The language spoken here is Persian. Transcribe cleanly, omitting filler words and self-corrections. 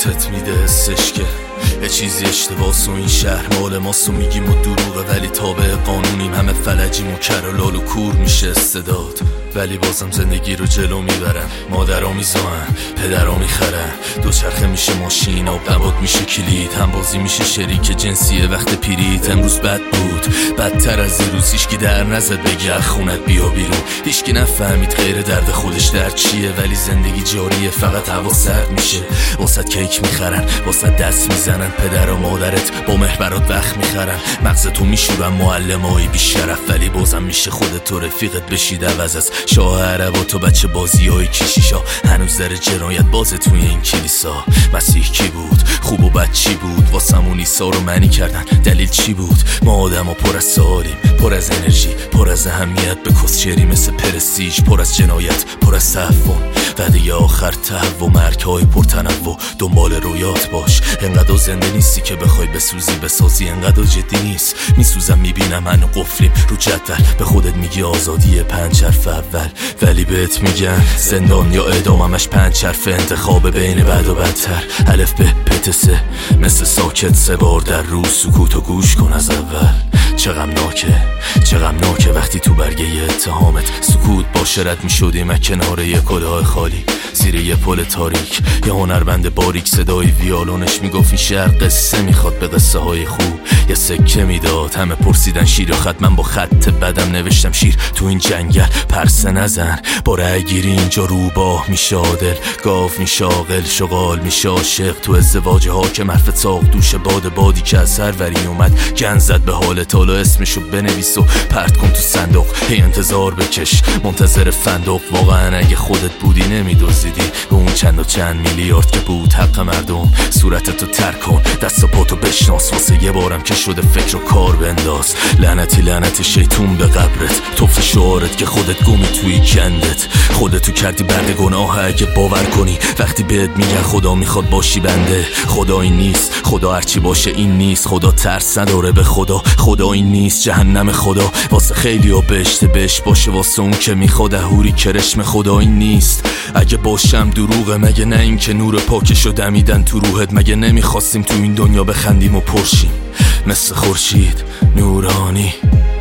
بهت میده حسش که یه چیزی اشتباس و این شهر مال ماست و میگیم و دروغه، ولی تابع قانونیم، همه فلجیم و کر و لال و کور میشه استعداد، ولی بازم زندگی رو جلو میبرن. مادرها میزاین، پدرها میخرن، دوچرخه میشه ماشین، آب نبات میشه کلید، هم بازی میشه شریک جنسیه وقت پیرید. امروز بد بود، بدتر از این روز، هیچکی در نزد بگه خونت بیا بیرون، هیچکی نفهمید غیر درد خودش در چیه، ولی زندگی جاریه، فقط هوا سرد میشه. واسط کیک میخرن، واسط دست میزنن، پدر و مادرت با محبرات وقت میخرن، مغزتو میشورن معلمای بیشرف، ولی بازم میشه خودت و رفیقت بشید عوض از شاه عربات و بچه بازی های کشیشا. هنوز در جنایت بازه توی این کلیسا. مسیح کی بود؟ خوب و بد چی بود؟ واسمون عیسی رو معنی کردن، دلیل چی بود؟ ما آدم ها پر از سوالیم، پر از انرژی، پر از اهمیت به کسچری مثل پرستیج، پر از جنایت، پر از تهوون، وعده آخر تهوع، مرگ های پرتنوع. دنبال رویات باش، انقدر زنده نیستی که بخوای بسوزی بسازی، انقدر جدی نیست. میسوزم میبینم منو قفلیم رو جدول، به خودت میگی آزادی 5 حرف اول، ولی بهت میگن زندان یا اعدام، همش 5 حرف انتخاب بین بد و بدتر. الف ب پ ت س، مثل ساکت 3 بار در روز سکوت و گوش کن از اول. چه غمناکه وقتی تو برگه اتهامت سکوت باشه، رد میشدیم از کنار یه کلاه خالی، زیر یه پل تاریک، یه هنرمند باریک صدای ویالونش میگفت این شهر قصه میخواد، به قصه های خوب یه سکه میداد. همه پرسیدن شیر یا خط، من با خط بدم نوشتم شیر. تو این جنگل پرسه نزن، با رای گیری اینجا روباه میشه عادل، گاو میشه عاقل، شغال میشه عاشق. تو ازدواج حاکم حرف تاق دوش بادی که از سروری اومد گن زد به حالت، حالا اسمشو بنویس و پرت کن تو صندوق. هی انتظار بکش، منتظر فندق، واقعا اگه خودت بودی نمیدوزیدی به اون چند میلیارد که بود حق مردم. صورتتو ترک کن، دست و پاتو بشناس، واسه یه بارم که شده فکر و کار بنداز. لعنت شیطون به قبرت، توف شعارت که خودت گمی توی کندت، خودتو کردی برد گناه اگه باور کنی وقتی بهت میگن خدا میخواد باشی بنده. خدا این نیست، خدا هرچی باشه این نیست، خدا ترس نداره به خدا، خدا این نیست. جهنم خدا واسه خیلی ها بهش باشه، واسه اون که میخواد اهوری کرشم. خدا این نیست، اگه باشم دروغه مگه نه این که نور پاکشو دمیدن تو روحت، مگه نمیخواستیم تو این دنیا بخندیم و پرشیم مثل خورشید نورانی.